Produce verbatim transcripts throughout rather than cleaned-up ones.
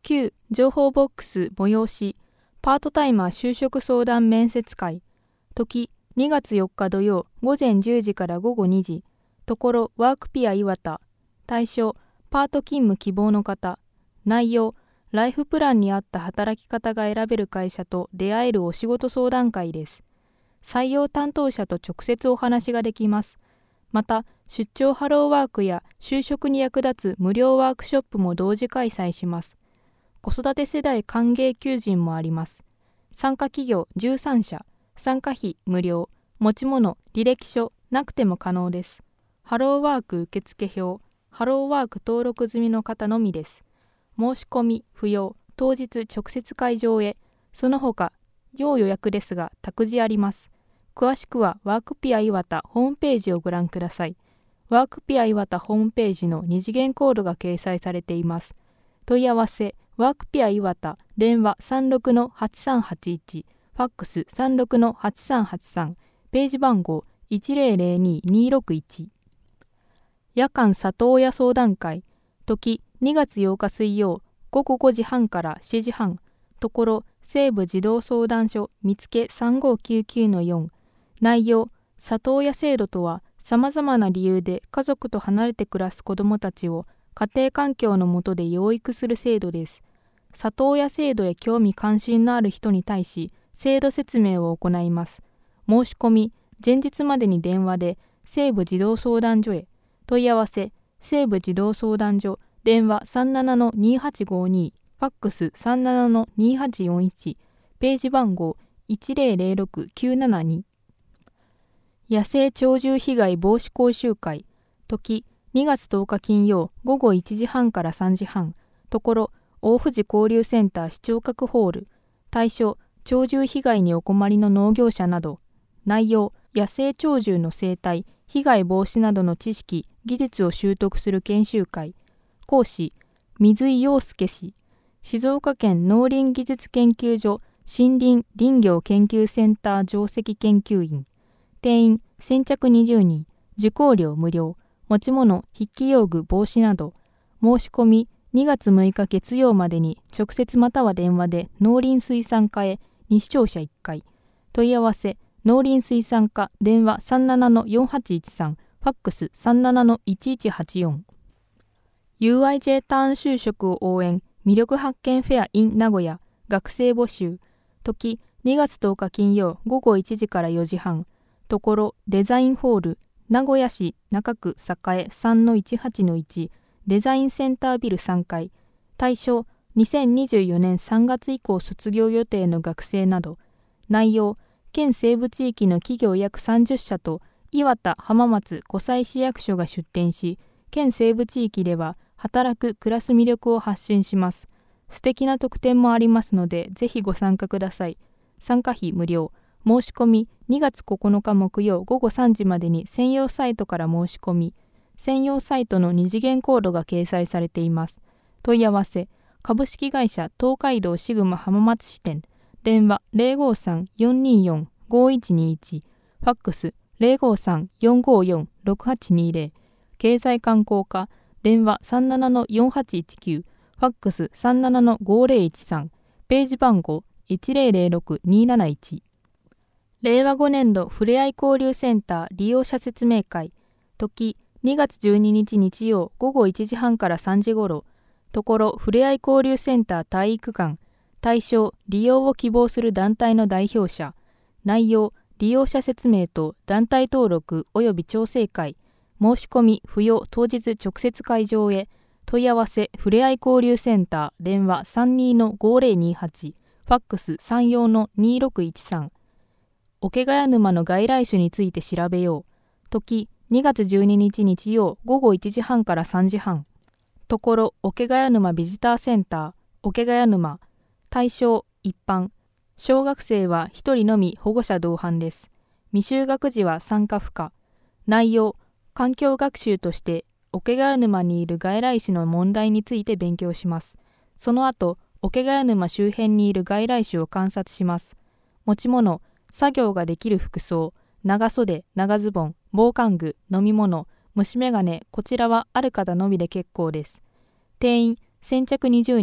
きゅう情報ボックス催しパートタイマー就職相談面接会。時にがつよっか土曜午前じゅうじから午後にじ。ところワークピア岩田。対象パート勤務希望の方。内容ライフプランに合った働き方が選べる会社と出会えるお仕事相談会です。採用担当者と直接お話ができます。また出張ハローワークや就職に役立つ無料ワークショップも同時開催します。子育て世代歓迎求人もあります。参加企業じゅうさんしゃ、参加費無料、持ち物、履歴書なくても可能です。ハローワーク受付表、ハローワーク登録済みの方のみです。申し込み不要、当日直接会場へ。その他、要予約ですが託児あります。詳しくはワークピア岩田ホームページをご覧ください。ワークピア岩田ホームページの二次元コードが掲載されています。問い合わせワークピア岩田、電話 さんろくのはちさんはちいち、ファックス さんろくのはちさんはちさん、ページ番号 いちぜろぜろにーにーろくいち。夜間里親相談会。時にがつようか水曜ごごごじはんからしちじはん。ところ西部児童相談所見つけ さんごきゅうきゅうのよん。内容里親制度とはさまざまな理由で家族と離れて暮らす子どもたちを家庭環境の下で養育する制度です。里親制度へ興味関心のある人に対し制度説明を行います。申し込み前日までに電話で西部児童相談所へ。問い合わせ西部児童相談所、電話 さんななのにーはちごにー、ファックス さんななのにーはちよんいち、ページ番号 いちぜろぜろろくきゅうななに。野生鳥獣被害防止講習会。時にがつとおか金曜ごごいちじはんからさんじはん。ところ大藤交流センター視聴覚ホール。対象鳥獣被害にお困りの農業者など。内容野生鳥獣の生態、被害防止などの知識、技術を習得する研修会。講師水井陽介氏。静岡県農林技術研究所森林林業研究センター上席研究員。定員先着にじゅうにん。受講料無料。持ち物筆記用具帽子など。申し込みにがつむいか月曜までに直接または電話で農林水産課へに視聴者いっかい。問い合わせ農林水産課電話 さんななのよんはちいちさん、ファックス さんななのいちいちはちよん。ユーアイジェー ターン就職を応援魅力発見フェア in 名古屋学生募集。時にがつとおか金曜ごごいちじからよじはん。ところデザインホール名古屋市中区栄 さんのいちはちのいち デザインセンタービルさんかい。対象にせんにじゅうよねんさんがつ以降卒業予定の学生など。内容県西部地域の企業約さんじゅっしゃと岩田、浜松、湖西市役所が出展し、県西部地域では働く暮らす魅力を発信します。素敵な特典もありますのでぜひご参加ください。参加費無料。申し込みにがつここのか木曜ごごさんじまでに専用サイトから申し込み、専用サイトの二次元コードが掲載されています。問い合わせ株式会社東海道シグマ浜松支店、電話 ゼロごさんよんにーよんごいちにいち、ファックス ゼロごさんよんごよんろくはちにゼロ、経済観光課電話 さんななのよんはちいちきゅう、ファックス さんななのごぜろいちさん、ページ番号 いちぜろぜろろくにーなないち。れいわごねんどふれあい交流センター利用者説明会。時にがつじゅうににち日曜ごごいちじはんからさんじごろ。ところふれあい交流センター体育館。対象利用を希望する団体の代表者。内容利用者説明と団体登録及び調整会。申し込み不要、当日直接会場へ。問い合わせふれあい交流センター電話 さんにーのごぜろにはち、ファックス さんよんのにーろくいちさん。桶ヶ谷沼の外来種について調べよう。時にがつじゅうににち日曜ごごいちじはんからさんじはん。ところ桶ヶ谷沼ビジターセンター桶ヶ谷沼。対象一般。小学生はひとりのみ保護者同伴です。未就学児は参加不可。内容環境学習として桶ヶ谷沼にいる外来種の問題について勉強します。その後桶ヶ谷沼周辺にいる外来種を観察します。持ち物作業ができる服装、長袖、長ズボン、防寒具、飲み物、虫眼鏡、こちらはある方のみで結構です。定員先着にじゅうにん、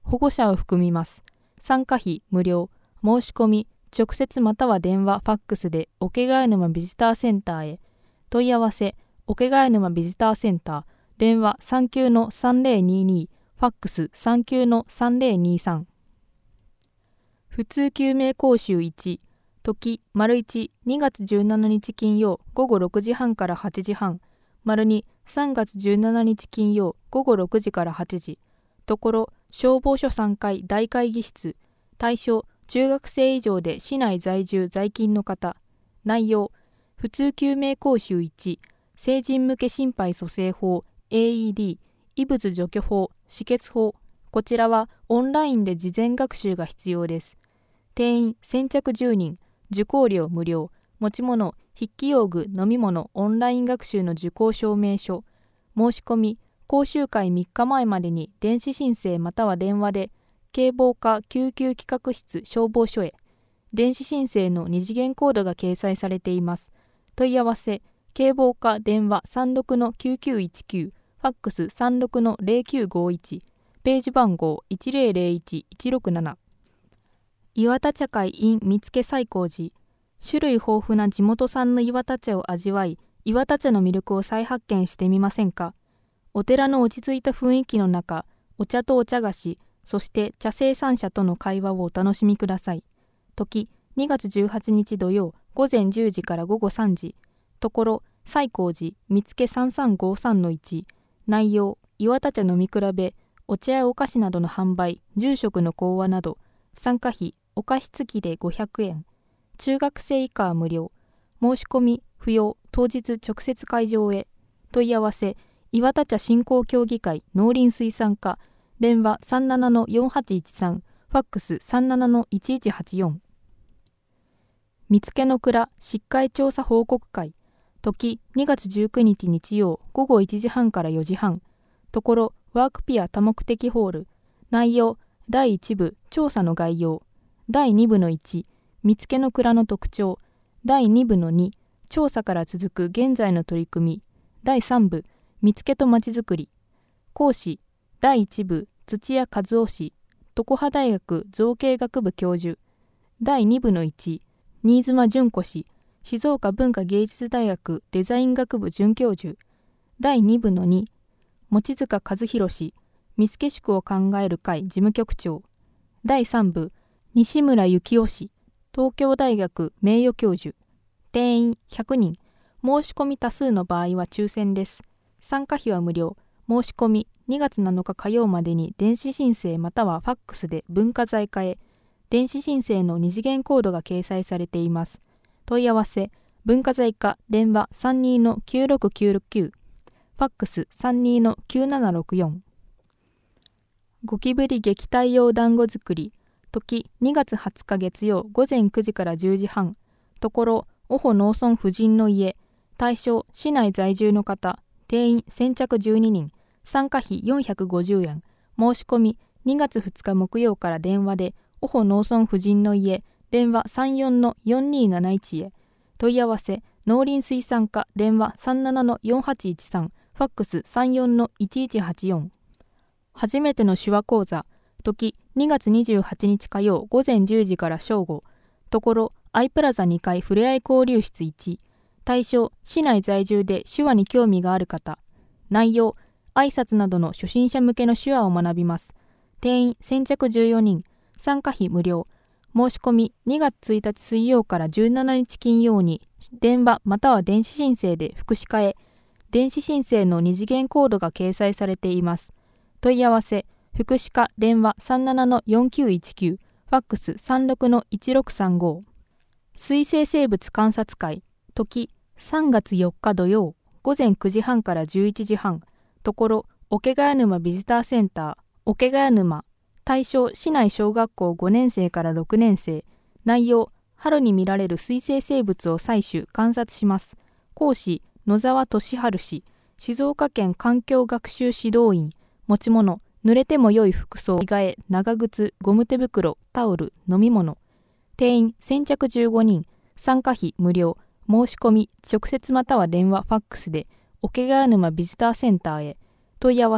保護者を含みます。参加費無料。申し込み、直接または電話、ファックスで桶ヶ沼ビジターセンターへ。問い合わせ、桶ヶ沼ビジターセンター、電話 さんきゅうのさんぜろにに、ファックス さんきゅうのさんぜろにさん。普通救命講習いち、時、丸いち、にがつじゅうしちにち金曜午後ろくじはんからはちじはん、丸に、さんがつじゅうしちにち金曜午後ろくじからはちじ、ところ、消防署さんかい大会議室、対象、中学生以上で市内在住在勤の方、内容、普通救命講習いち、成人向け心肺蘇生法、エーイーディー、異物除去法、止血法、こちらはオンラインで事前学習が必要です。定員先着じゅうにん、受講料無料、持ち物、筆記用具、飲み物、オンライン学習の受講証明書、申し込み、講習会みっかまえまでに電子申請または電話で、警防課救急企画室消防署へ、電子申請の二次元コードが掲載されています。問い合わせ、警防課電話 さんろくのきゅうきゅういちきゅう、ファックス さんろくのぜろきゅうごいち、ページ番号 いちぜろぜろいちいちろくなな。岩田茶会 in 見附西光寺。種類豊富な地元産の岩田茶を味わい、岩田茶の魅力を再発見してみませんか。お寺の落ち着いた雰囲気の中、お茶とお茶菓子、そして茶生産者との会話をお楽しみください。時、にがつじゅうはちにち土曜、午前じゅうじから午後さんじ。ところ、西光寺、見附さんさんごさんのいち。内容、岩田茶飲み比べ、お茶やお菓子などの販売、住職の講話など、参加費、お菓子付きでごひゃくえん。中学生以下は無料。申し込み、不要、当日直接会場へ。問い合わせ、岩田茶振興協議会農林水産課、電話 さんななのよんはちいちさん、ファックス さんななのいちいちはちよん。見附の蔵疾患調査報告会、時にがつじゅうくにち日曜午後いちじはんからよじはん、ところワークピア多目的ホール、内容だいいち部調査の概要、だいに部のいち見附の蔵の特徴、だいに部のに調査から続く現在の取り組み、だいさん部見附とまちづくり、講師だいいち部土屋和夫氏、常葉大学造形学部教授、だいに部のいち新妻純子氏、静岡文化芸術大学デザイン学部准教授、だいに部のに望塚和弘氏、見附宿を考える会事務局長、だいさん部西村幸夫氏、東京大学名誉教授、定員ひゃくにん、申し込み多数の場合は抽選です。参加費は無料。申し込みにがつなのか火曜までに電子申請またはファックスで文化財課へ。電子申請の二次元コードが掲載されています。問い合わせ、文化財課電話 さんにのきゅうろくきゅうろくきゅう、ファックス さんにのきゅうななろくよん。ゴキブリ撃退用団子作り、時にがつはつか月曜午前くじからじゅうじはん、ところオホ農村婦人の家、対象市内在住の方、定員先着じゅうににん、参加費よんひゃくごじゅうえん、申し込みにがつふつか木曜から電話でオホ農村婦人の家、電話 さんよんのよんにーなないちへ。問い合わせ、農林水産課電話 さんななのよんはちいちさん、ファックス さんよんのいちいちはちよん。初めての手話講座、時にがつにじゅうはちにち火曜午前じゅうじから正午、ところアイプラザにかいふれあい交流室いち、対象市内在住で手話に興味がある方、内容挨拶などの初心者向けの手話を学びます。定員先着じゅうよにん、参加費無料。申し込みにがつついたち水曜からじゅうしちにち金曜に電話または電子申請で福祉課へ。電子申請の二次元コードが掲載されています。問い合わせ、福祉課電話 さんななのよんきゅういちきゅう、ファックス さんろくのいちろくさんご。水生生物観察会、時さんがつよっか土曜午前くじはんからじゅういちじはん、ところ桶ヶ沼ビジターセンター桶ヶ沼、対象市内小学校ごねんせいからろくねんせい、内容春に見られる水生生物を採取観察します。講師野沢俊治氏、静岡県環境学習指導員、持ち物濡れても良い服装、着替え、長靴、ゴム手袋、タオル、飲み物、定員先着じゅうごにん、参加費無料。申し込み直接または電話ファックスで桶ヶ沼ビジターセンターへ。問い合わせ、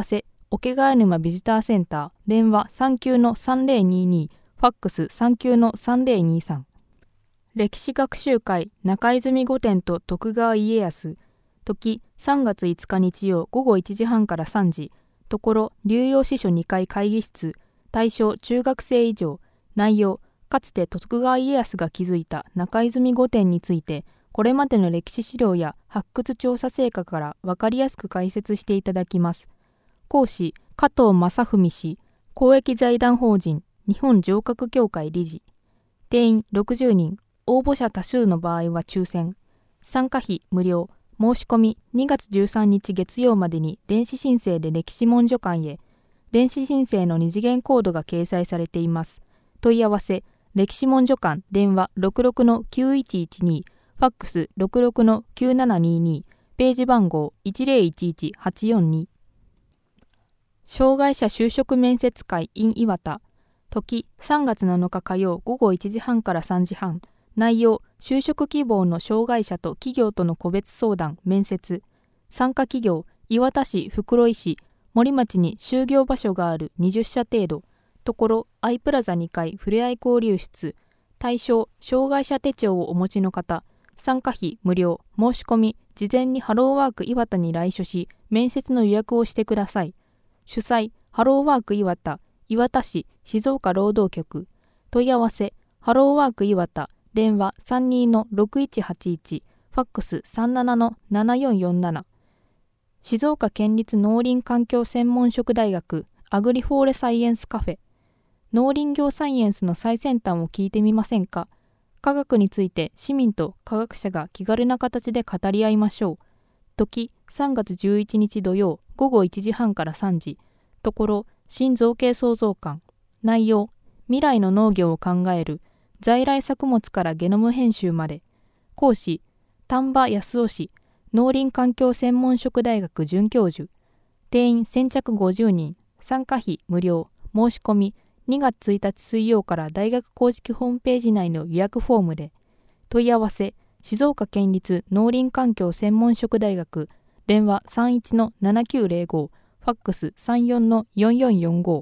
桶ヶ沼ビジターセンター、電話 さんきゅうのさんぜろにに、ファックス さんきゅうのさんぜろにさん。歴史学習会中泉御殿と徳川家康、時さんがついつか日曜午後いちじはんからさんじ、ところ龍陽司書にかい会議室、対象中学生以上、内容、かつて徳川家康が築いた中泉御殿について、これまでの歴史資料や発掘調査成果から分かりやすく解説していただきます。講師、加藤正文氏、公益財団法人日本城郭協会理事。定員ろくじゅうにん、応募者多数の場合は抽選。参加費無料。申し込みにがつじゅうさんにち月曜までに電子申請で歴史文書館へ。電子申請の二次元コードが掲載されています。問い合わせ、歴史文書館電話 ろくろくのきゅういちいちに、ファックス ろくろくのきゅうななにに、ページ番号 いちぜろいちいちはちよんに。障害者就職面接会 in 岩田、時さんがつなのか火曜午後いちじはんからさんじはん、内容、就職希望の障害者と企業との個別相談、面接。参加企業、岩田市、袋井市、森町に就業場所があるにじゅっしゃ程度。ところ、アイプラザにかいふれあい交流室。対象、障害者手帳をお持ちの方。参加費無料。申し込み、事前にハローワーク岩田に来所し、面接の予約をしてください。主催、ハローワーク岩田、岩田市、静岡労働局。問い合わせ、ハローワーク岩田、電話 さんにのろくいちはちいち、ファックス さんななのななよんよんなな。静岡県立農林環境専門職大学アグリフォーレサイエンスカフェ。農林業サイエンスの最先端を聞いてみませんか。科学について市民と科学者が気軽な形で語り合いましょう。時さんがつじゅういちにち土曜午後いちじはんからさんじ。ところ新造形創造館。内容、未来の農業を考える在来作物からゲノム編集まで。講師、丹波康夫氏、農林環境専門職大学准教授。定員先着ごじゅうにん。参加費無料。申し込みにがつついたち水曜から大学公式ホームページ内の予約フォームで。問い合わせ、静岡県立農林環境専門職大学、電話 さんいちのななきゅうぜろご、ファックス さんよんのよんよんよんご。